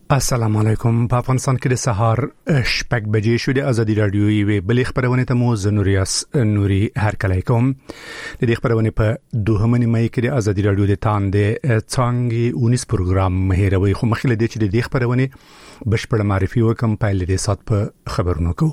السلام علیکم. په افغانستان کې د سهار شپږ بجې شو. د ازادي رادیو یوې بلې خبرونه ته مو نوري هرکلی کوم. د دې خبرونه په 2 مې کې د ازادي رادیو د تاندې څنګه 19 پروګرام مهیروي خو مخکې د دې خبرونه بشپړ معرفي وکم. پایل دې سات په خبرونو کو.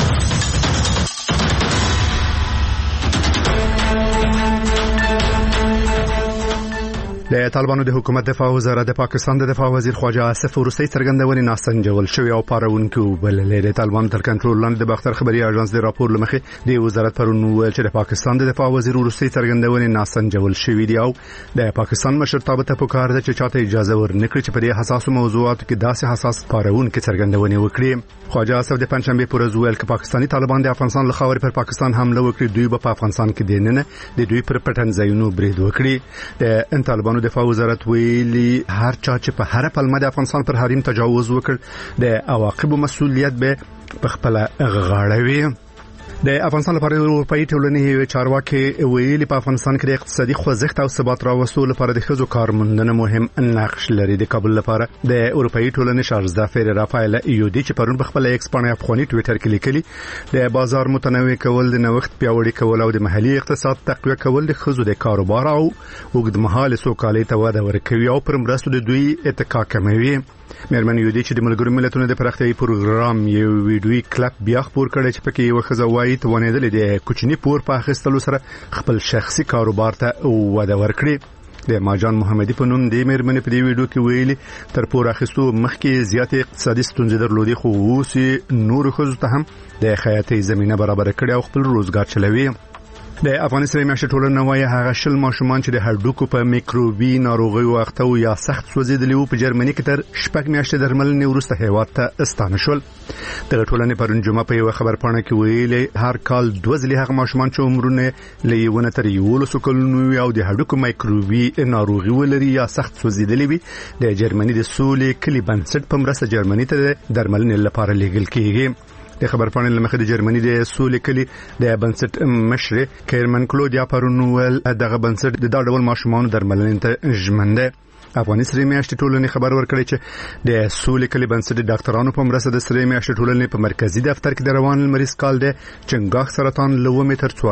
د طالبانو د حکومت دفاع وزارت د پاکستان د دفاع وزیر خواجه آصف روسي څرګندونې ناسنجول شوی او پارونکو بللې د طالبانو تر کنټرول لاندې د باختر خبري اژانس د راپور لمخې د وزارت پرون ویل چې د پاکستان د دفاع وزیر روسي څرګندونې ناسنجول شوی دی او د پاکستان مشرتابه ته پکار ده چې چاته اجازه ورنکړي چې په دې حساسو موضوعاتو کې داسې حساس پارونکو څرګندونې وکړي. خواجه آصف د پنځشنبه پر ورځ ویل چې پاکستاني طالبان د افغانستان له خاورې پر پاکستان حمله وکړي. دوی په افغانستان کې دیننه د دوی پر پټن ځایونو برید وکړي. د طالبانو دفاع وزارت ویلي هر چا چې په هر پلمه د افغانستان پر حریم تجاوز وکړ د عواقب مسؤلیت به په خپل غاړه. د افغانستان لپاره اروپאי ټولنې چارواکي ویلي په افغانستان کې د اقتصادي خوځښت او ثبات راوستلو لپاره د ښځو کارموندنه مهم نقش لري. د کابل لپاره د اروپאי ټولنې شارزدا فیر رافایل یودي چې پرون په خپل ایکس باندې افغاني ټوئیټر کې لیکلي د بازار متنوع کول، د نوښت پیاوړي کول او د محلي اقتصاد تقویه کول د ښځو د کاروبار او اوږدمهاله سوکالۍ ته وده ورکوي او پر مرستو د دوی اتکا کموي. مېرمن یودي چې د ملګرو ملتونو د پراختیايي پروګرام یو ویډیوي کلیپ بیا خبر کړی چې پکې یو ښځه وایي توانېدلې د کوچني پور په اخیستلو سره خپل شخصي کاروبار ته وده ورکړي. د ماجان محمدي په نوم د مېرمن په دې ویډیو کې ویلي تر پور اخیستو مخکې زیاتې اقتصادي ستونزې درلودي خو اوس نور ښځو ته هم د خیاطۍ زمينه برابر کړي او خپل روزګار چلوي. د افغانستان میاشتې ټولنه وايي هغه شل ماشومان چې د هډوکو په میکروبي ناروغیو اخته او یا سخت سوځیدلي وو په جرمني کې تر شپږ میاشتې درملنې وروسته هیواد ته استانه شول. د ټولنې پرون جمعه په یو خبرپاڼه کې ویلي هر کال 2 هغه ماشومان چې عمرونه لیونه تر 11 کلونو او د هډوکو میکروبي ناروغي ولري یا سخت سوځیدلي وي د جرمني د سولې کلی بنسټ په مرسته جرمني ته درملنې لپاره لیږل کیږي. د خبرپاڼې لمخې د جرمني د سولې کلی د بنسټ مشر کیرمن کلودیا پرونول دغه بنسټ د دا ډول ماشومان درملنې ته ژمنده. افغاني سری میاشتې ټولنې خبر ورکړی چې د سولې کلی بنسټ ډاکټرانو په مرسته د سری میاشتې ټولنې په مرکزی دفتر کې د روان لمریز کال د چنګاښ سرطان لومې تر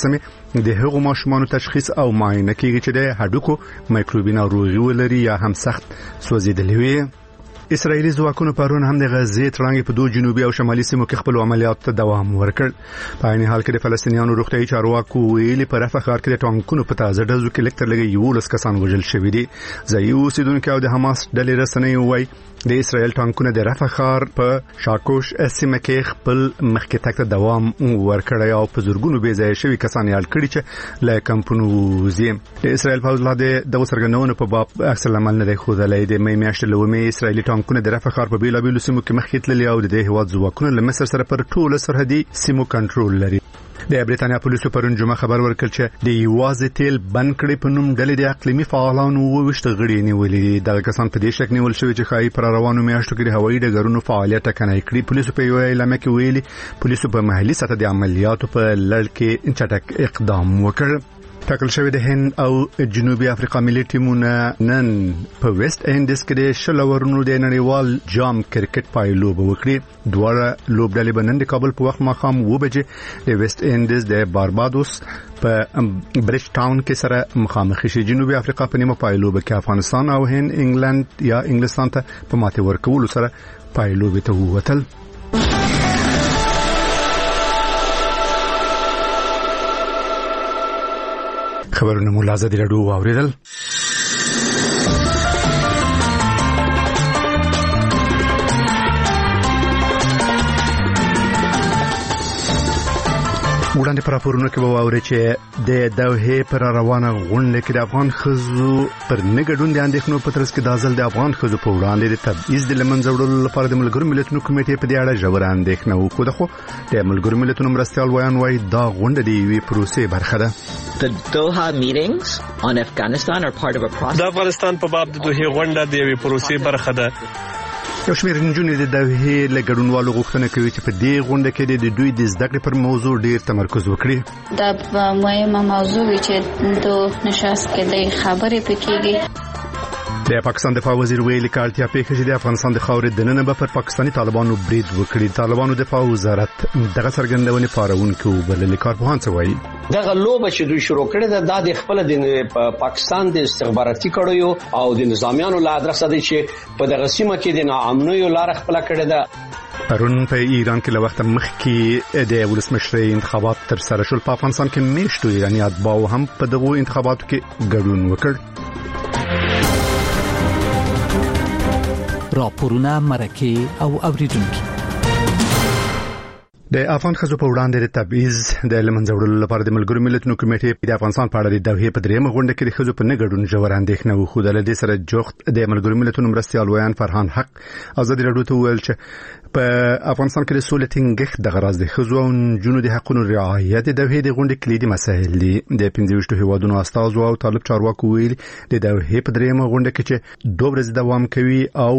14 د هغو ماشومانو تشخیص او معاینه کیږي چې د هډوکو میکروبي ناروغي ولري یا هم سخت سوځیدلي وي. اسرائیلي ځواکونو پرون هم د غزې ترڅنګ په دوه جنوبي او شمالي سیمو کې خپل عملیات ته دوام ورکړ. په عین حال کې د فلسطینیانو روغتیايي چارواکو ویلي په رفح ښار کې د ټانکونو په تازه ډزو کې لکټر لګي 11 کسان وژل شوي دي. ځایي اوسیدونکو او د حماس ډلې رسنۍ وایي د اسرائیل ټانکونه د رفح ښار په شاکوش سیمه کې خپل مخکې تک ته دوام ورکړی او په زورګونو بې ځای شوي کسان یې کړي چې له کمپونو وزي. د اسرائیل پوځ لا د څرګندونو په باب عکس العمل نه دی ښودلی. د مې میاشتې لومې اسرائیلي ټانکونه د رفح ښار په بیلابیلو سیمو کې مخکې تللي او د دې هیواد ځواکونه له مصر سره پر ټولو سرحدي سیمو کنټرول لري. د بریتانیا پولیسو پرون جمعه خبر ورکړ چې د یوازې تیل بند کړي په نوم ډلې د اقلیمي فعالانو وشت غړي نیولې. د کسان په دې شک نیول شوی چې خای پر روانو میاشتو کې د هوایي ډګرونو فعالیت کنه کړی. پولیسو په یو اعلامیه کې ویلي پولیسو په محلي سطح د عملیاتو په لړ کې چټک اقدام وکړ. ټاکل شوی د هند او جنوبي افریقا ملي ټیمونه نن په ویسټ انډیز کې د شلورونو د نړیوال جام کرکټ پایلوب وکړي. دواړه لوبډلې به نن د کابل په وخت ماښام 2 بجې د ویسټ انډیز د باربادوس په برج ټاون کې سره مخامخ شي. جنوبي افریقا په نیمه پایلوب کې افغانستان او هند انګلند یا انګلستان ته په ماته ورکولو سره پایلوب ته ووتل. خبرونه مو لازم راډیو واوریدل. وړاندې پر راپورونو کې به واوري چې د دوحې پر روانه غونډه کې د افغان ښځو پر نګډون د اندېښنو په ترڅ کې د ځل د افغان ښځو په وړاندې د تبعیض د لمنځه وړلو لپاره د ملګرو ملتونو کمیټې په دې اړه ژوره اندېښنه وکړه. خو د ملګرو ملتونو مرستیال وایي دا غونډه د یوې پروسې برخه ده. The Doha meetings on Afghanistan are part of a process. د افغانستان په باب د دوحې غونډه د یوې پروسې برخه ده. یو شمېر نجونې د دوحې له ګډونوالو غوښتنه کوي چې په دې غونډه کې د دوی د زده کړې پر موضوع ډېر تمرکز وکړي. دا مهمه موضوع چې د نشست کې د خبرې پکېږي. د پاکستان دفاع وزیر ویلي کالتیا پیښه چې د افغانستان د خاورې دننه به پر پاکستاني طالبانو برید وکړي. طالبانو دفاع وزارت دغه څرګندونې پارونکو بللي کارپوهان څه وایي. دغه لوبه چې دوی شروع کړې ده د خپل د پاکستان د استخباراتي کړیو او د نظامیانو له ادرسه دي چې په دغه سیمه کې د ناامنیو لار خپل کړې ده. پرون په ایران کې له وخت مخکې د ولسمشرۍ انتخابات تر سره شول. په افغانستان کې میشتو ایرانی اتباع هم په دغه انتخاباتو کې ګډون وکړ. راپورونه مرکه او اوریدونکو د افغان خزو په وړاندې د تبعیض د لمنځه وړلو لپاره د ملګرو ملتونو کمیټې د افغانستان په اړه د دوحې په درېمه غونډه کې د خزو په نګړون ژور اندېښنه وښودله. د سره جوخت د ملګرو ملتونو مرستيال ویان فرحان حق ازادي راډیو ته ویل چې په افغانستان کې د سولې ټینګښت د غرض د خزو او جنونو د حقوقو رعایت د دوحې د غونډې کلیدي مسایل دي. د 15 هیوادونو استازو او طالب چارواکو ویل د دوحې په درېمه غونډه کې چې 2 ورځې دوام کوي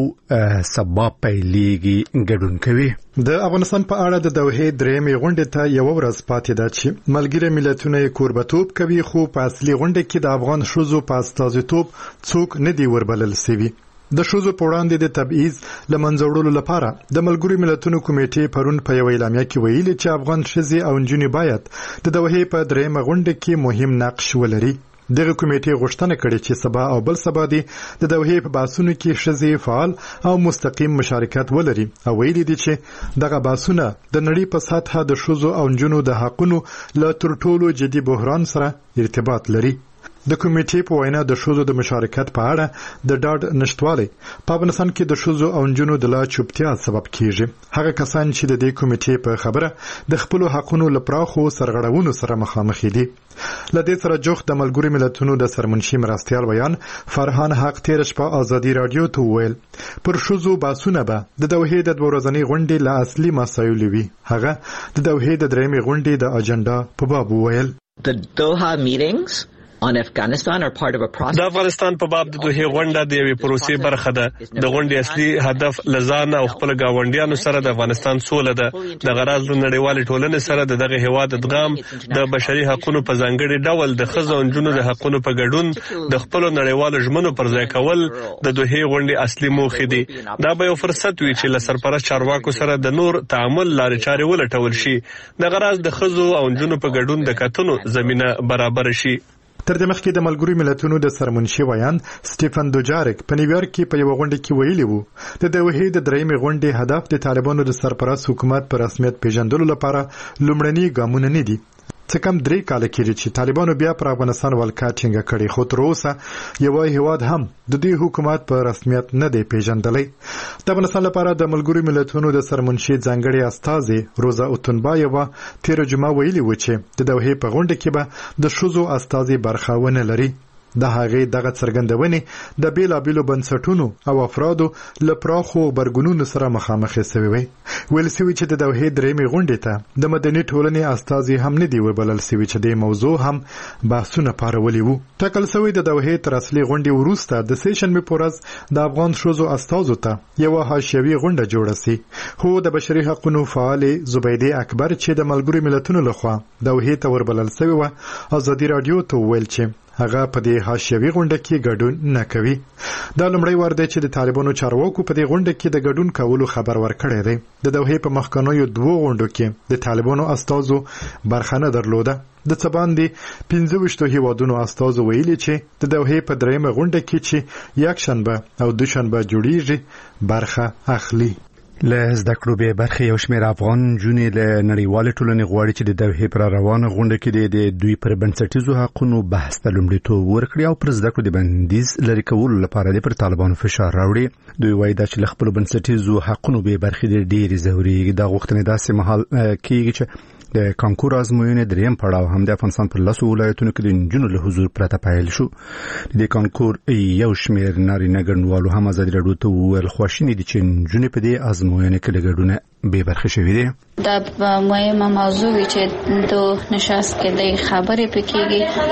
او سبا پیلېږي ګډون کوي. د افغانستان په اړه د دوحې درېمې غونډې ته یو ورځ پاتې ده چې ملګری ملتونه کوربتوب کوي، خو په اصلي غونډه کې د افغان شوزو په استازیتوب څوک نه دی وربلل شوی. د شوزو په وړاندې د تبعیض لمنځه وړلو لپاره د ملګری ملتونو کمیټې پرون په یو اعلامیه کې ویلي چې افغان شزي او نجونې باید د دوحې په درېمه غونډه کې مهم نقش ولري. دغه کمیټې غوښتنه کړې چې سبا او بل سبا د دوحې په بحثونو کې شزي فعال او مستقیم مشارکت ولري او ویلي دي چې دغه بحثونه د نړۍ په سطحه د شوزو او نجونو د حقوقو له تر ټولو جدي بحران سره ارتباط لري. د کمیټې په وینا د شوزو د مشارکت په اړه د ډاډ نشټوالي په افغانستان کې د شوزو او نجونو د لا چوپتیا سبب کیږي. هغه کسان چې د دې کمیټې په خبره د خپل حقوقو لپاره خو سرغړونو سره مخامخ دي. لدې سره جوخ د ملګری ملتونو د سرمنشي مرستيال ویان فرحان حق تیر شپه ازادي رادیو ته ویل پر شوزو باسونه به د دوحې د 2 ورځې غونډې له اصلي مسایلو وی. هغه د دوحې د درېمې غونډې د اجنډا په باب ویل The Doha meetings on Afghanistan are part of a process. د افغانستان په باب د دوحې غونډه د یوې پروسې برخه ده. د غونډې اصلي هدف لزان او خپل گاونډیانو سره د افغانستان سوله ده. د غرض د نړیوال ټولنې سره دغه هیواد ادغام د بشري حقوقو په ځانګړي ډول د خزو او جنونو د حقوقو په ګډون د خپل نړیوال ژمنو پر ځای کول د دوحې غونډې اصلي موخه دي. دا به یو فرصت وي چې له سرپرست چارواکو سره د نور تعامل لارې چارې ولټول شي. د غرض د خزو او جنونو په ګډون د کتنو زمينه برابر شي. تر دې مخکې د ملګری ملتونو د سرمنشي ویان سټيفن دوجارک په نیویارک کې په یو غونډه کې ویلي وو د دوحې د درېمې غونډې هدف د طالبانو د سرپرست حکومت پر رسمیت پیژندلو لپاره لومړني ګامونه نه دي. څه کم 3 کال کېږي چې طالبانو بیا پر افغانستان ولکه ټینګه کړې، خو تر اوسه یو هیواد هم د دې حکومت په رسمیت نه دی پیژندلی. د افغانستان لپاره د ملګری ملتونو د سرمنشي ځانګړي استازي روزا اوتنبایوا تیر جمعه ویلي و چې د دوحې په غونډه کې به د شوزو استازي برخه ونه لري. د هغې دغه څرګندونې د بیلابیلو بنسټونو او افرادو له پراخو غبرګونونو سره مخامخ شوي وي. ویل شوي چې د دوحې درېمې غونډې ته د مدني ټولنې استازي هم نه دی وبلل شوي چې د موضوع هم بحثونه پارولي وو. ټاکل شوی د دوحې تر اصلي غونډې وروسته د سیشنبې په ورځ د افغان شوزو استازو ته یو حاشیوي غونډه جوړه شي، خو د بشري حقوقو فعال زبیدې اکبر چې د ملګرو ملتونو لخوا دوحې ته وربلل شوی و ازادي رادیو ته ویل چې هغه په دې حاشیوي غونډه کې ګډون نه کوي. دا لومړی وار دی چې د طالبانو چارواکو په دې غونډه کې د ګډون کولو خبر ورکړی دی. د دوحې په مخکنیو 2 غونډو کې د طالبانو استازو برخه نه درلوده. د څه باندې 15 هیوادونو استازو ویلي چې د دوحې په درېمه غونډه کې چې یکشنبه او دوشنبه جوړیږي برخه اخلي. له زده کړو به برخه یو شمېر افغان جونې له نړیوال ټولنې غواړي چې د دوحې پر روانه غونډه کې د دوی پر بنسټیزو حقوقو بحث ته لومړیتوب ورکړي او پر زده کړو د بندیز لري کولو لپاره د پر طالبانو فشار راوړي. دوی وایي دا چې خپل بنسټیزو حقوقو به برخه ډېری ضروري د غوښتنې داسې مهال کېږي چې د کانکور ازموینې دریم پړاو هم د افغانستان پر 10 ولایتونو کې د نجونو له حضور پرته پیل شو. د کانکور یو شمېر نارینه ګډونوالو هم ازادي راډیو ته وویل خواشیني دي چې نجونې په دې ازموینې کې لګډونه به برخه شوي دي. دا مهمه موضوع چې د نشست کې د خبرې پکېږي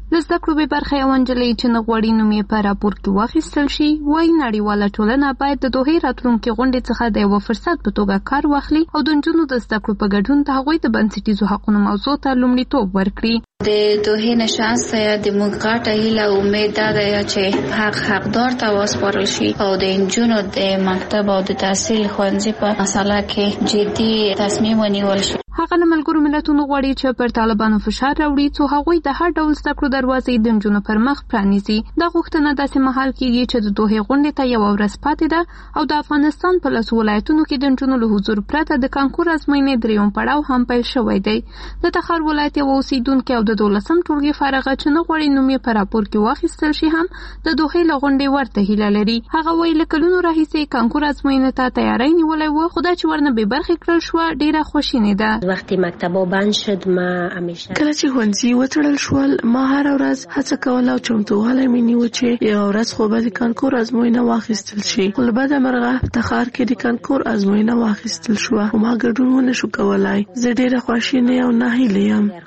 د زده کړو به برخه یوه نجلۍ چې نه غواړي نوم یې په راپور کې واخیستل شي وایي نړیواله ټولنه باید د دوحې راتلونکې غونډې څخه د یوه فرصت په توګه کار واخلي او د نجونو د زده کړو په ګډون د هغوی د بنسټیزو حقونو موضوع ته لومړیتوب ورکړي. د دوحې نشست د موږ غټه هیله امید ده چې حقدار ته وسپارل شي او د نجونو د مکتب او د تحصیل ښوونځي په مسله کې جدي تصمیم ونیول شي. هغه له ملګرو ملتونو غواړي چې پر طالبانو فشار راوړي څو هغوی د هر ډول زده کړو دروازې د نجونو پر مخ پرانیزي. دا غوښتنه داسې مهال کیږي چې د دوحې غونډې ته یوه ورځ پاتې ده او د افغانستان په لسو ولایتونو کې د نجونو له حضور پرته د کانکور ازموینې درېیم پړاو هم پیل شوی دی. د تخار ولایت یوه اوسیدونکې او د 12 ټولګي فارغه چې نه غواړي نوم یې په راپور کې واخیستل شي هم د دوحې له غونډې ورته هیله لري. هغه وایي له کلونو راهیسې کانکور ازموینې ته تیاری نیولی و خو دا چې ورنه بې برخې کړل شوه ډېره خواشینې ده. وقتی مکتبا بند شد ما همیشه کله چې ښوونځي وتړل شول ما هره ورځ هڅه کوله او چمتووالی مې نیوه چې یوه ورځ خو به د کانکور ازموینه واخیستل شي. خو له بده مرغه په تخار کې د کانکور ازموینه واخیستل شوه خو ما ګډون ونه شو کولی. زه ډېره خواشینې او ناهیلې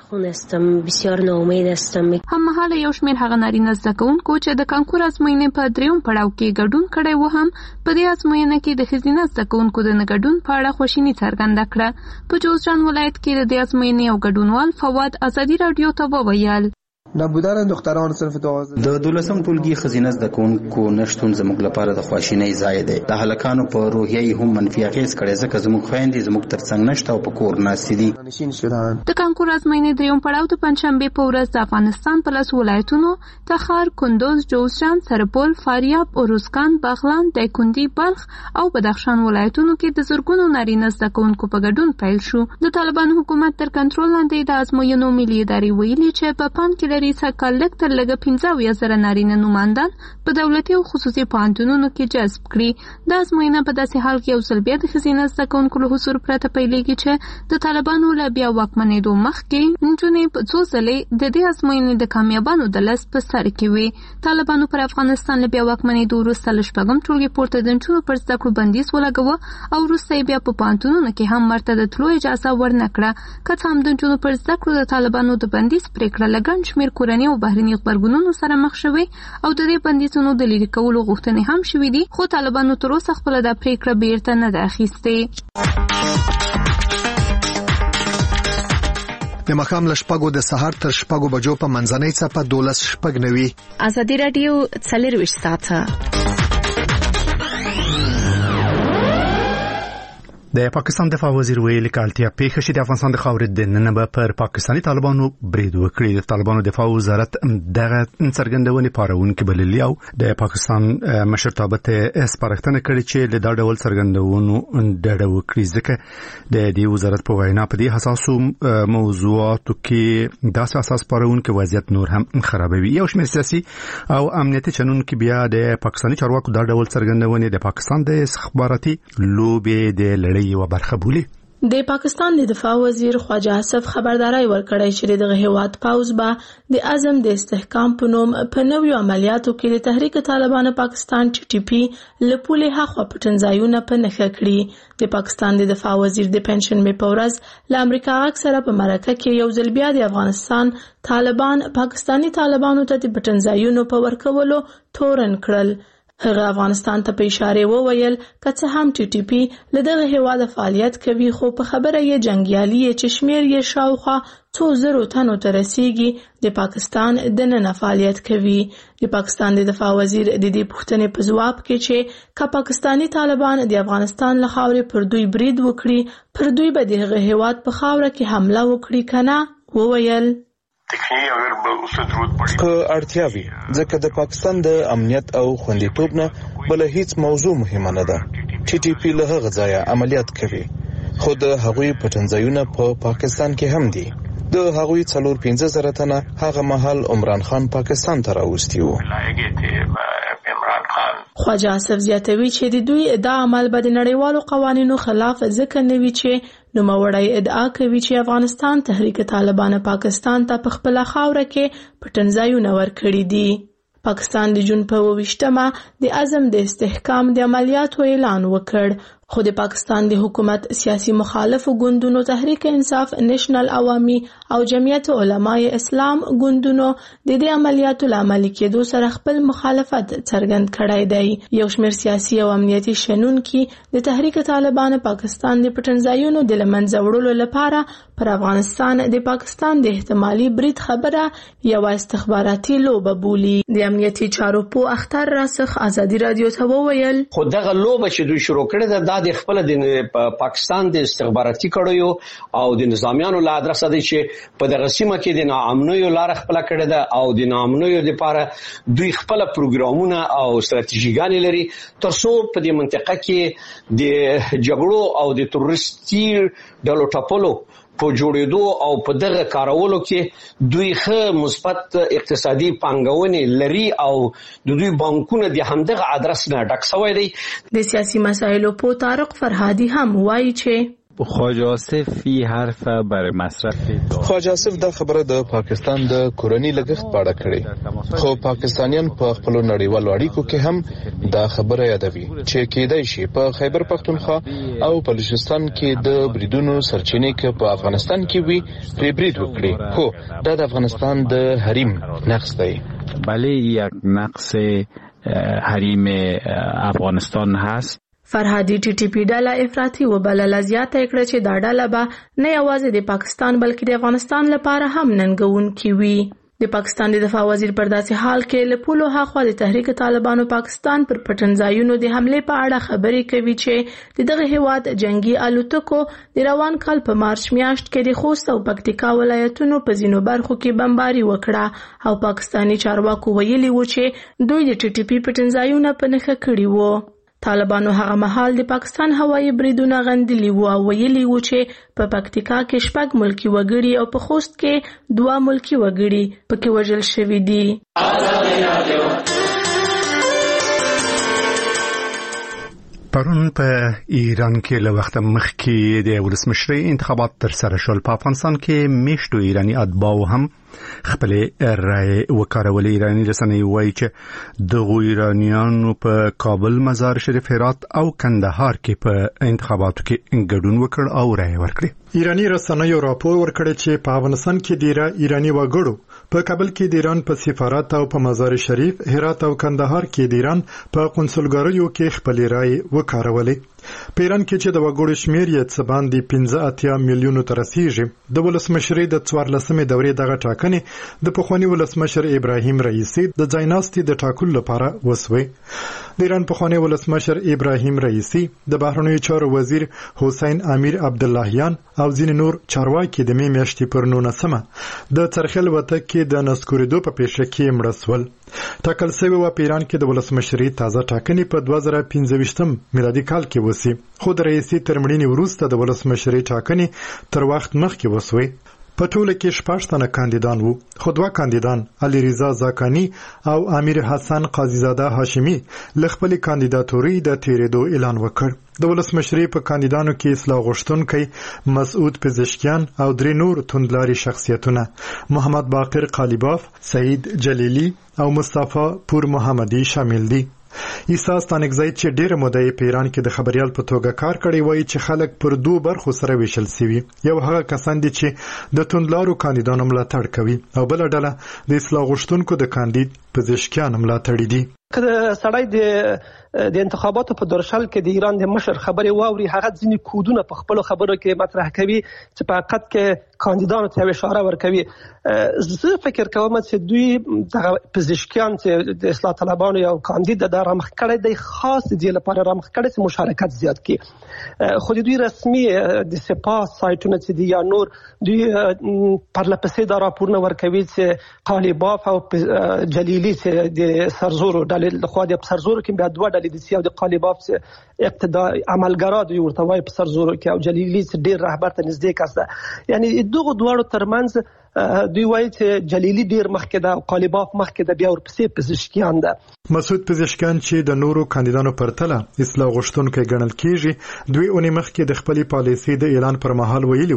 یم. بسیار ناامید هستم. هممهاله یو شمېر هغه نارینه زده کوونکو چې د کانکور ازموینې په درېیم پړاو کې ګډون کړی و هم په دې ازموینه کې د ښځینه زده کوونکو د نه ګډون په اړه خواشیني څرګنده کړه. په جوزجان ولایت کې د دې ازموینې او ګډونوال فواد ازادي راډیو ته وویل نبودن دختران صنف 12 د 12م ټولګي ښځینه زده کوونکو نشتون زموږ لپاره د خواشینۍ ځای دی. د هلکانو په روحیه هم منفي اغېز کړی ځکه زموږ خویندې زموږ ترڅنګ نشته او په کور ناستې دي. د کانکور ازموینې درېیم پړاو د پنجشنبې په ورځ د افغانستان په لسو ولایتونو تخار، کندوز، جوزجان، سرپل، فاریاب، ارزګان، بغلان، دایکنډي، بلخ او بدخشان ولایتونو کې د زرګونو نارینه زده کوونکو په ګډون پیل شو. د طالبانو حکومت تر کنټرول لاندې د ازموینو ملي ادارې ویلي چې په پام کې لري څخه لږ تر لږه 15,000 نارینه نوماندان په دولتي او خصوصي پوهنتونونو کې جذب کړي. دا ازموینه په داسې حال کې یو ځل بیا د ښځینه زده کوونکو له حضور پرته پیلېږي چې د طالبانو له بیا واکمنېدو مخکې نجونې په څو ځلې د دې ازموینې د کامیابانو د لست په سر کې وي. طالبانو پر افغانستان له بیا واکمنېدو وروسته له 6 ټولګي پورته د نجونو پر زده کړو بندیز ولګاوه او وروسته یې بیا په پوهنتونونو کې هم ورته د تلو اجازه ورنه کړه. که څه هم د نجونو پر زده کړو د طالبانو د بندیز پرېکړه له ګڼ شمېر کورني او بهرني غبرګونونو سره مخ شوي او د دې بندیزونو د لرې کولو غوښتنې هم شوي دي خو طالبانو تر اوسه خپله دا پرېکړه بیرته نه ده اخیستې. د ماښام له 6 د سهار تر 6 بجو په منځنۍ څپه 12:09. ازادي راډیو 24 ساعته. د پاکستان دفاع وزیر ویلي کالتیا پیښه شي د افغانستان د خاورې د نن به پر پاکستاني طالبانو برید وکړي. د طالبانو دفاع وزارت دغه څرګندونې پارونکې بللي او د پاکستان مشرتابه ته سپارښتنه کړې چې له دا ډول څرګندونو ډډه وکړي ځکه د دې وزارت په وینا په دې حساسو موضوعاتو کې داسې اساس پارونکې وضعیت نور هم خرابوي. یو شمېر سیاسي او امنیتي چلونکي بیا د پاکستاني چارواکو دا ډول څرګندونې د پاکستان د استخباراتي لوبې د لړۍ یو برخه بولي. د پاکستان د دفاع وزیر خواجه آصف خبرداري ورکړی چې دغه هیواد پاوز به د اعظم د استحکام په نوم په نویو عملیاتو کې د تحریک طالبان پاکستان TTP لپولې هغه پټنځایونه په نخښه کړی. د پاکستان د دفاع وزیر د پنځشنبه په ورځ له امریکا سره په مرکه کې یو ځل بیا د افغانستان طالبان پاکستاني طالبانو ته د پټنځایونو په ورکولو تورن کړل. هغه افغانستان ته په اشاره وویل که څه هم TTP له دغه هیواد فعالیت کوي خو په خبره یې جنگیالي چې شمیر یې شاوخوا 200 تنو ته رسیږي د پاکستان د نن فعالیت کوي. د پاکستان د دفاع وزیر د دې پوښتنې په ځواب کې چې که پاکستاني طالبان د افغانستان له خاورې پر دوی برید وکړي پر دوی به دغه هیواد په خاوره کې حمله وکړي کنه وویل که اړتیا وي ځکه د پاکستان د امنیت او خوندیتوب نه بل هیڅ موضوع مهمه نه ده. TTP له هغه ځایه عملیات کوي خو د هغوی پټنځایونه په پاکستان کې هم دي. د هغوی 4-15 تنه هغه مهال عمران خان پاکستان ته راوستي وو. خواجه آصف زیاتوي چې د دوی ادعا عمل به د نړیوالو قوانینو خلاف ځکه نه وي چې نوموړی ادعا کوي چې افغانستان تحریک طالبان پاکستان ته په خپله خاوره کې پټنځایونه ورکړي دي. پاکستان د جون په 28مه د اعظم د استحکام د عملیاتو اعلان وکړ خو د پاکستان د حکومت سیاسي مخالفو ګوندونو تحریک انصاف نېشنل عوامي او جمعیت علماء اسلام ګوندونو د دې عملیاتو لامل کېدو سره خپل مخالفت څرګند کړی دی. یو شمېر سیاسي او امنیتي شنونکي د تحریک طالبان پاکستان د پټنځایونو د لمنځه وړلو لپاره پر افغانستان د پاکستان د احتمالي برید خبره یو استخباراتي لوبه بولي. د امنیتي چارو په اختر راسخ ازادي رادیو ته وویل خو دغه لوبه چې دوی شروع کړې ده د خپل د پاکستان د استخباراتي کړیو او د نظامیانو له ادرسه دی چې په دغه سیمه کې د ناامنیو لار خپل کړی ده او د ناامنیو لپاره دوی خپل پروګرامونه او ستراتیژیګان لري ترڅو په دې منطقه کې د جګړو او د تروریستي ډلو ټاپلو په جوړېدو او په دغه کارولو کې دوی ښه مثبت اقتصادي پانګونې لري او د دوی بانکونه د همدغه ادرس نه ډک شوی دی. د سیاسي مسایلو په طارق فرهادي هم وایي چې خواجه آصف فی حرف بر مصرف خواجه آصف دا خبره د پاکستان د کورنۍ لګښت په اړه کړې خو پاکستانیان په خپل نړیوالو اړیکو کې هم دا خبره یادوي چې کېدای شي په خیبر پختونخوا او بلوچستان کې د بریدونو سرچینې کې په افغانستان کې وي پرې برید وکړي. خو دا د افغانستان د حریم نقص دی. بله یک نقص حریم افغانستان هست. فرهادي ټي ټي پی ډله افراطي وبلله. زیاته کړه چې دا ډله به نه یوازې د پاکستان بلکې د افغانستان لپاره هم ننګونکې وي. د پاکستان د دفاع وزیر پر داسې حال کې له پولو هاخوا د تحریک طالبانو پاکستان پر پټنځایونو د حملې په اړه خبرې کوي چې د دغه هیواد جنگي الوتکو د روان کال په مارچ میاشت کې د خوست او پکتیکا ولایتونو په ځینو برخو کې بمباري وکړه او پاکستاني چارواکو ویلي و چې دوی د ټي ټي پی پټنځایونه په نښه کړي وو. طالبانو هغه مهال د پاکستان هوایي بریدونه غندلي وو او ویلي وو چې په پکتیکا کې 6 ملکی وګړي او په خوست کې 2 ملکی وګړي پکې وژل شوي دي. پرون په ایران کې له وخت مخکې د ولسمشرۍ انتخابات تر سره شول. په افغانستان کې میشتو ایرانی اتباع هم خپل رائے وکړولې. ایرانی رسنۍ وایي چې د ایرانیانو په کابل، مزار شریف، هرات او کندهار کې په انتخاباتو کې ګډون وکړ او رائے ورکړه. ایرانی رسنیو راپور ورکړی چې په افغانستان کې ډیر ایرانی وګړو په کابل کې د ایران په سفارت او په مزار شریف، هرات او کندهار کې د ایران په قونسلګریو کې خپل رائے وکړولې. په ایران کې چې د وګړو شمیر یې څه باندې 15 میلیونو ته رسیږي. د ولسمشرۍ د 14مې دورې دغه ټاکنې د پخوانی ولسمشر ابراهیم رئیسی د ځایناستي د ټاکلو لپاره وسوي. د ایران پخوانی ولسمشر ابراهیم رئیسی، د بهرنیو چارو وزیر حسین امیر عبداللهیان او ځینې نور چارواکي د مې میاشتې پر 19مه د څرخل وته کې د نسکوریدو په پیښه کې مړه شول. ټاکل شوی و په ایران کې د ولسمشرۍ تازه ټاکنې په 2015 میلادي کال کې وسی، خو د رئیسی تر مړینې وروسته د ولسمشرۍ ټاکنې تر وخت مخکې وسوي. په ټوله کې 6 تنه کاندیدان وو، خو 2 کاندیدان علی رضا زاکانی او امیر حسن قاضیزاده هاشمی له خپل کاندیداتوري د تیرېدو اعلان وکړ. د ولسمشرۍ په کاندیدانو کې اصلاح غوښتونکي مسعود پزشکیان او 3 نور توندلاري شخصیتونه محمد باقر قالیباف، سعید جلیلی او مصطفی پور محمدی شامل دي. عیسی ستانکزی چې ډېر موده په ایران کې د خبريال په توګه کار کړی وایي چې خلک پر 2 برخو سره ویشل شوي. یو هغه کسان دي چې د توندلارو کاندیدانو ملاتړ کوي او بل ډله د اصلاح غوښتونکو د کاندید پزشکیان ملاتړي دي. کله سړی د انتخاباتو په دورشل کې د ایران د مشر خبري واوري، هغه ځینی کودونه په خپل خبرو کې مطرح کوي چې په حقیقت کې کاندیدانو ته اشاره ورکوي. زه فکر کوم چې دوی د پزشکیان چې د اصلاح طلبانو یو کاندید د رامخ کړي د خاص دی لپاره رامخ کړي چې مشارکت زیات کړي. خو دوی رسمي د سپاه سایټونه چې دی یا نور دوی پرلپسې دا راپورونه ورکوي چې قالیباف او جلیلی چې د سرزورو ډلې خو د سرزورو کې بیا 2 ډلې د سیاو د قالیباف چې اقتدار عملګرا دوی ورته وایي په سرزورو کې او جلیلی چې ډیر رهبر ته نږدې کس ده. یعنی دغه دواړو ترمنځ دوی وایي چې جلیلی ډیر مخکې ده او قالیباف مخکې ده، بیا ورپسې پزشکیان ده. مسعود پزشکیان چې د نورو کاندیدانو پرتله اصلاح غوښتونکي ګڼل کیږي، دوی اونې مخکې د خپل پالیسي د اعلان پر مهال ویلي وو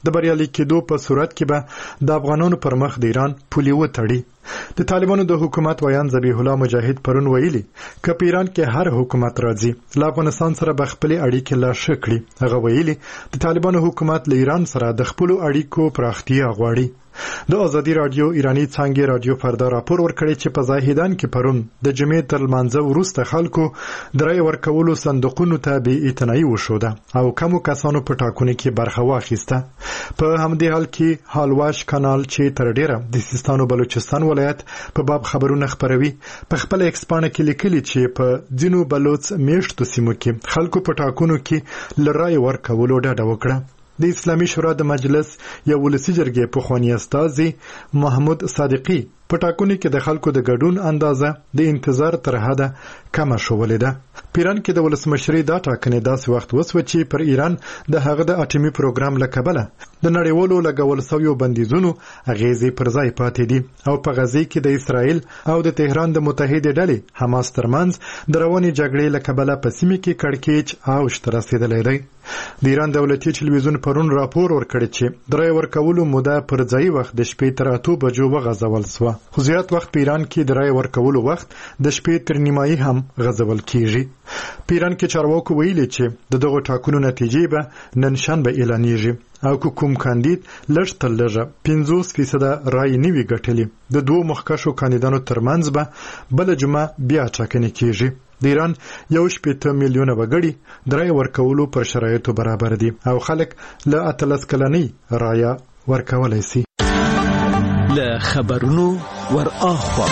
د بریالي کېدو په صورت کې به د افغانانو پر مخ د ایران پولې وتړي. د طالبانو د حکومت ویان ذبیح الله مجاهد پرون ویلي که په ایران کې هر حکومت راځي له افغانستان سره به خپل اړیکې لا ښه کړي. هغه ویلي د طالبانو حکومت له ایران سره د خپل اړیکو پراختیا غواړي. د ازادي رادیو ایرانی څنګه رادیو فردا راپور ورکړی چې په زاهدان کې پرون د جمعې تر لمانځه وروسته خلکو د رای ورکولو صندوقونو ته بې اعتنایي وښوده او کمو کسانو په ټاکنو کې برخه واخیسته. په همدې حال کې حالواش کانال چې تر ډیره د سیستان او بلوچستان ولایت په باب خبرونه خپروي په خپل ایکسپانه کې لیکلي چې په ځینو بلوچ میشتو سیمو کې خلکو په ټاکنو کې لرای ورکولو ډاډه وکړه. د اسلامي شورا د مجلس یو ولسی جرګې پخوانی استازي محمود صادقي په ټاکنو کې د خلکو د ګډون اندازه د انتظار تر حده کمه شولې ده. پیران کې د ولسمشرۍ دا ټاکنې داسې وخت وسوه چې پر ایران د هغه د اټومي پروګرام له کبله د نړیوالو لګول شویو بندیزونو اغیزې پر ځای پاتې دي او په غزه کې د اسرائیل او د تهران د متحده ډلې حماس ترمنځ د روانې جګړې له کبله په سیمه کې کړکېچ اوج ته رسیدلی دی. د ایران دولتي ټلویزیون پرون راپور ورکړی چې د رای ورکولو موده پر ځای وخت د شپې تر 8 بجو وغځول شوه. خو زیات وخت په ایران کې د رای ورکولو وخت د شپې تر نیمایي هم غځول کیږي. په ایران کې چارواکو ویلي چې دغه ټاکنو نتیجې به نن شنبه اعلانېږي او کوم کاندید لږ تر لږه 50% رای نیوي ګټلي. د دوه مخکښو کاندیدانو ترمنځ به بل جمعه بیا ټاکنې کیږي. د ایران 1.8 میلیونه وګړي د رای ورکولو پر شرایطو برابر دي او خلک له 13 کلنۍ رای ورکولای شي. له خبرونو ورآخوا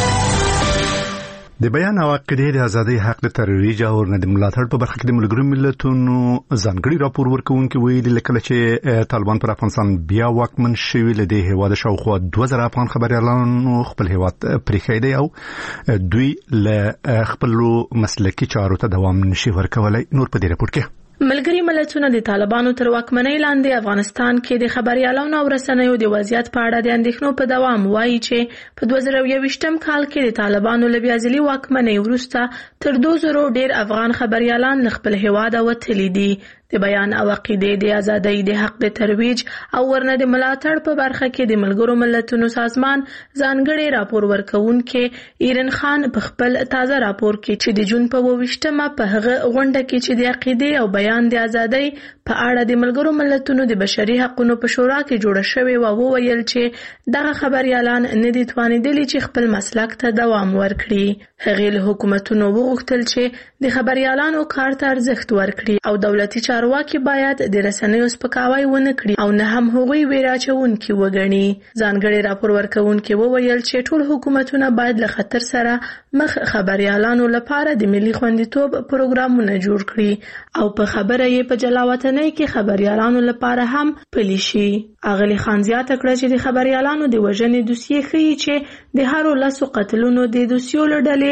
د بیان او عقیدې د ازادۍ حق د ترویج او د ملاتړ په برخه کې د ملګرو ملتونو ځانګړي راپور ورکوونکي ویلي لکه چې طالبان پر افغانستان بیا واکمن شوي له دې هیواد شاوخوا 2000 افغان خبريالانو خپل هیواد پرېښی دی او دوی له خپل مسلکي چارو ته دوام نشي ورکولای. نور په دې راپور کې ملګری ملتونه د طالبانو تر واکمنۍ لاندې افغانستان کې د خبريالانو او رسنیو د وضعیت په اړه د اندېښنو په دوام وایي چې په 2021م کال کې د طالبانو له بیازلي واکمنۍ وروسته تر 2000 ډیر افغان خبريالان له خپل هیواده وتلي دي. د بیان او عقیدې د ازادۍ د حق د ترویج او ورنه د ملاتړ په برخه کې د ملګرو ملتونو سازمان ځانګړي راپور ورکوونکي ایرن خان په خپل تازه راپور کې چې د جون په 28مه په هغه غونډه کې چې د عقیدې او بیان د ازادۍ په اړه د ملګرو ملتونو د بشري حقوقو په شورا کې جوړه شوې و وویل چې دغه خبريالان نه دي توانیدلي چې خپل مسلک ته دوام ورکړي. هغه له حکومتونو وغوښتل چې د خبريالانو کار ته ارزښت ورکړي او دولتي چارواکي باید د رسنیو سپکاوی ونه کړي او نه هم هغوی ویراچونکي وګڼي. ځانګړي راپور ورکوونکي وویل چې ټول حکومتونه باید له خطر سره مخ خبريالانو لپاره د ملي خوندیتوب پروګرامونه جوړ کړي او په خبره یې په جلاوطنۍ کې خبريالانو لپاره هم پلي شي. اغلی خان زیاته کړه چې د خبريالانو د وژنې دوسیې ښیي چې د هرو 10 قتلونو د دوسیو له ډلې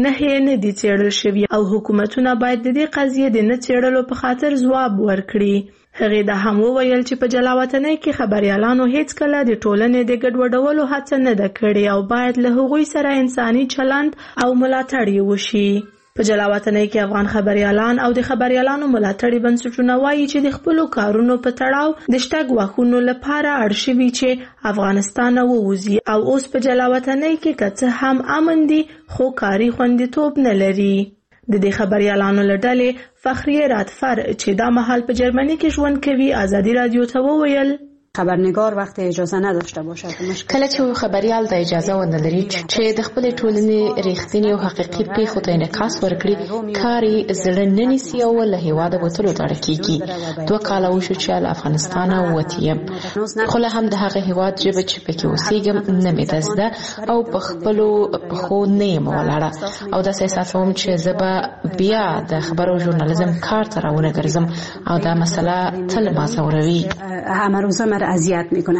نه دي څېړل شوي او حکومتونه باید د دې قضیې د نه څېړلو په خاطر ځواب ورکړي. هغه دا هم وویل چې په جلاوطنۍ کې خبريالانو هیڅ کله د ټولنې د ګډوډولو هڅه نه ده کړې او باید له هغوی سره انساني چلند او ملاتړ یې وشي. په جلاوطنۍ کې افغان خبريالان او د خبريالانو ملاتړي بنسټونه وایي چې د خپل کارونو په تړاو د شتګ واخونو لپاره اړ شوي چې افغانستان ووځي او اوس په جلاوطنۍ کې کڅ هم امن دي خو کاری خوندیتوب نه لري. د دې خبريالانو لړلې فخریه راتفر چې دا مهال په جرمني کې ژوند کوي ازادي رادیو ته وویل خبرنگار وقت اجازه نداشته باشد کله چې خبريال د اجازه ونه لري چې د خپل ټولنې ریښتینی او حقیقي پیښو ته انعکاس ورکړي کاري زړه نه نیسي او له هیواده وتلو ډار کیږي. 2 کاله وشو چې له افغانستان وتیم خو له هم د هغه هیواد جبه چې پکې اوسېږم نه مې دزده او په خپل خو نه یم ولاړه او د احساسوم چې زه بیا د خبرو ژورنالیزم کار ته راونه ګرځم او دا مسله تل ما زوروي. همه روزه اذیت میکنه.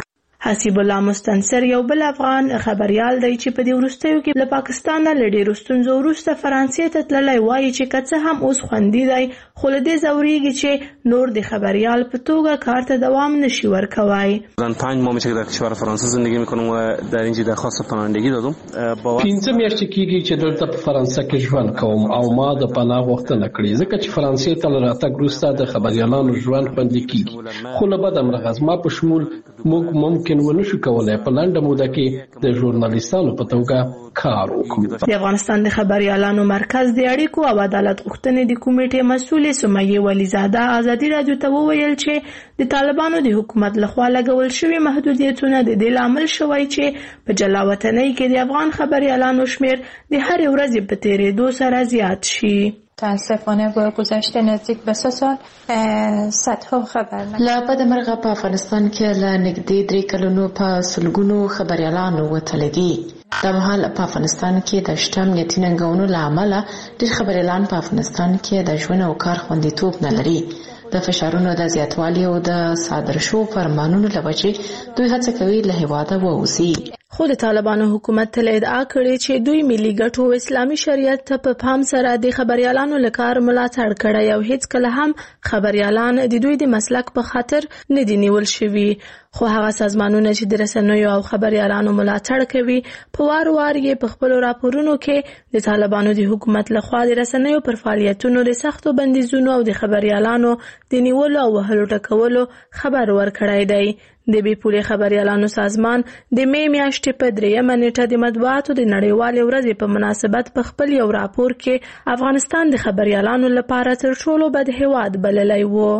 حسیب الله مستنصر یو بل افغان خبريال دی چې په دې وروستیو کې له پاکستان نه لډیر ستونزو وروسته فرانسې ته تللی وایي چې کڅه هم اوس خوندي دی خو له دې زوريږي چې نور د خبريال په توګه کار ته دوام نشي ورکوي. من 5 ماه میشه که در کشور فرانسه زندگی میکنم و در اینجا درخواست پناهندگی دادم. 15 میاشتې کېږي چې دلته په فرانسه کې ژوند کوم او ما د پناه غوښتنه کړې ځکه چې فرانسې ته راتګ وروسته د خبريالانو ژوند خوندي کیږي خو له بده مرغه ما په شمول موږ ممکن ونشو کولای په لنډه موده کې د ژورنالیستانو په توګه کار وکړو. د افغانستان د خبريالانو مرکز د اړیکو او عدالت غوښتنې د کمیټې مسؤل سمیه ولیزاده ازادي رادیو ته وویل چې د طالبانو د حکومت لخوا لګول شوی محدودیتونه د دې لامل شوی چې په جلاوطنۍ کې د افغان خبريالانو شمیر د هر ورځې په تیریدو سره زیات شي. متاسفانه با گذشت نزدیک به 3 سال صدها خبر لا بد مرغه په افغانستان کې لا نږدې 3 کلونو په سلګونو خبريالانو وتلي دي. د مهال په افغانستان کې د شتم نیتي ننګونو لامل ډېر خبريالان په افغانستان کې د ژوند او کار خوندیتوب نه لري. د فشارونو د زیاتوالي او د صادر شو فرمانونو لوجې دوی هڅه کوي له هیواده ووځي. خو د طالبانو حکومت تل ادعا کړې چې دوی ملي ګټو او اسلامي شریعت ته په پام سره د خبريالانو لکار ملاتړ کړی او هیڅ کله هم خبريالان د دوی د مسلک په خاطر نه دي نیول شوي. خو هغه سازمانونه چې د رسنیو او خبريالانو ملاتړ کوي په وار وار یې په خپل راپورونو کې د طالبانو د حکومت لخوا د رسنیو پر فعالیتونو د سختو بندیزونو او د خبريالانو د نیولو او وهلو ټکولو خبر ورکړی دی. د بي پولې خبريالانو سازمان د می میاشتې په 3 نیټه د مطبوعاتو د نړیوالې ورځې په مناسبت په خپل یو راپور کې افغانستان د خبريالانو لپاره تر ټولو بد هیواد بللی و.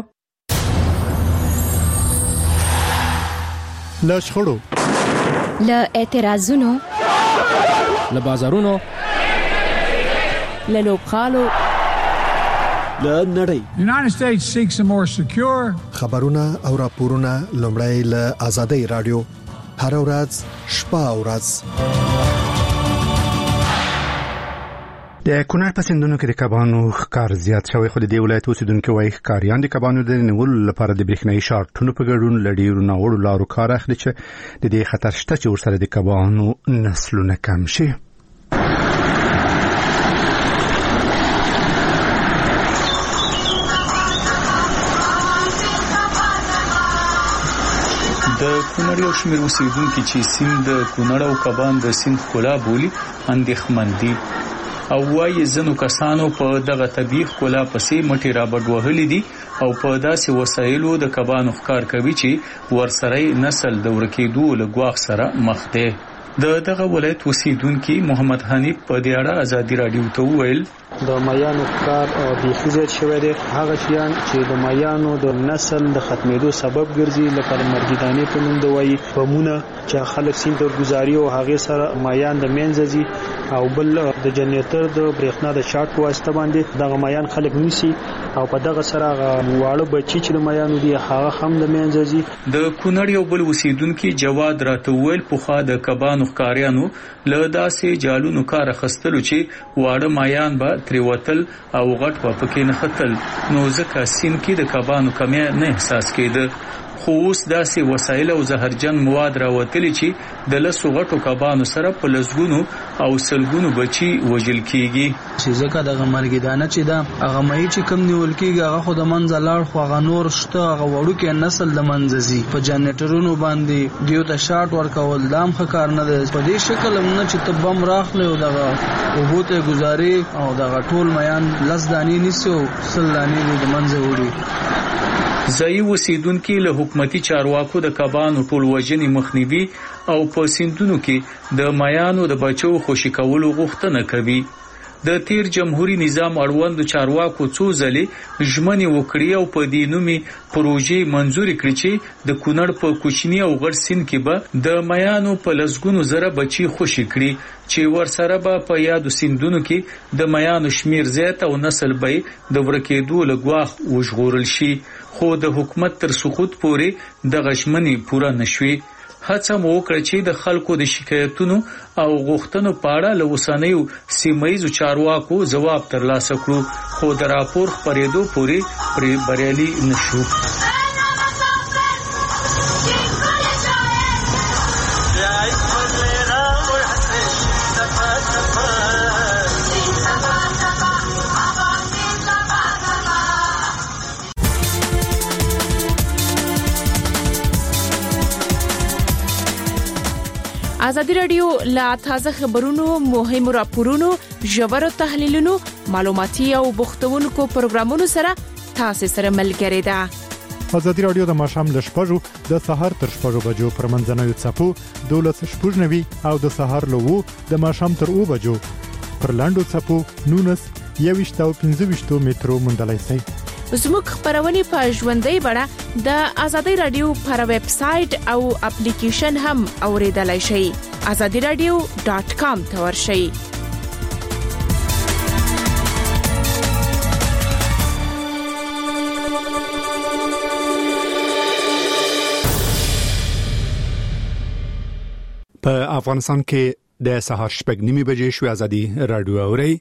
له شخړو، له اعتراضونو، له بازارونو، له لوبغالو، له نړۍ. United States seeks a more secure خبرونه او راپورونه لومړی له آزادۍ رادیو هر ورځ شپه او ورځ. د کونړ په سیندونو کې د کبانو ښکار زیات شوی خو د دې ولایت اوسیدونکو وايي ښکاریان د کبانو د نیولو لپاره د برېښنايي شارټونو په ګډون له ډېرو ناوړو لارو کار اخلي چې د دې خطر شته چې ورسره د کبانو نسلونه کم شي. د کونړ یو شمېر اوسیدونکي چې سیند د کونړ او کبان د سیند ښکلا بولي اندېښمن دي او وايي ځینو کسانو په دغه طبیعي ښکلا پسې مټې رابډ وهلي دي او په داسې وسایلو د کبانو ښکار کوي چې ورسره نسل د ورکېدو له ګواښ سره مخ دی. د دغه ولایت اوسیدونکي محمد حنیف په دې اړه ازادي رادیو ته وویل د مایانو ښکار بیخي زیات شوی دی. هغه شیان چې د مایانو د نسل د ختمېدو سبب ګرځي لکه مرګدانې په نوم د وایي بمونه چې خلک سیند ته ګزاري او هغه سره مایان د منځ ځي او بل د جنریټر د برېښنا د شارټ په واسطه باندې دغه مایان خلک نیسي او په دغه سره واړه بچي چې د مایانو دي هغه هم د منځ ځي. د کونړ یو بل اوسیدونکي جواد راته ویل پوخا د کبانو ښکاریانو له داسې جالونو کار اخیستلو چې واړه مایان به تریوتل او غټ په پکې نه ختل نو ځکه سین کې د کبانو کمی نه احساس کېده. خو اوس داسې وسایل او زهرجن مواد راوتلي چې د لسو غټو کبانو سره په لسګونو او سلګونو بچي وژل کیږي. چې ځکه دغه مرګدانه چې دا هغه مې چې کم نیول کیږي هغه خو د منځ لاړ خو هغه نور شته هغه وړو کې نسل د منځزي په جنریټرونو باندې دیو ته شارټ ورکول دام ښکار نه دی. په دې شکل نه چې تبم راخله او دغه وبوته گزاري او دغه ټول میان لس دانی نیسو سل دانی د منځ وړي. ځایي اوسیدونکي له حکومتي چارواکو د کبانو ټول وژنې مخنیوي او په سیندونو کې د مایانو د بچو خوشي کولو غوښتنه کوي. د تیر جمهوریت نظام اړوند چارواکو څو ځلې ژمنې وکړې او په دې نومي پروژې منزوري کړې چې د کونړ په کوچني او غټ سیند کې به د مایانو په لسګونو زره بچي خوشي کړي چې ورسره به په یادو سیندونو کې د مایانو شمیر زیات او نسل به د ورکېدو له ګواښ وژغورل شي. خو د حکومت تر سقوط پورې د غشمنې پوره نشوي. هڅه مو وکړه چې د خلکو د شکایتونو او غوښتنو په اړه له اوسنیو سیمه‌ییزو چارواکو ځواب ترلاسه کړو خو د راپور خپرېدو پورې پرې بریالي نشو. ازادي رادیو لا تازه خبرونو، مهم راپورونو، ژور تحلیلونو، معلوماتي او بوختونکو پروګرامونو سره تاسو سره ملګری ده. ازادي رادیو د ماښام ل 6:00 د سهار تر 6:00 بجو پر منځنوي څپو 12:90 او د سهار له 2 د ماښام تر 2 بجو پر لاندو څپو 19 او 15 مترو مندلای سي. زموږ خبرونه په ژوندۍ بڼه د ازادي رادیو پر ویب سټ او اپلیکیشن هم اوریدلای شئ. azadiradio.com ته ورشئ. په افغانستان کې د سهار 8:30 بجې شو ازادي رادیو اوري.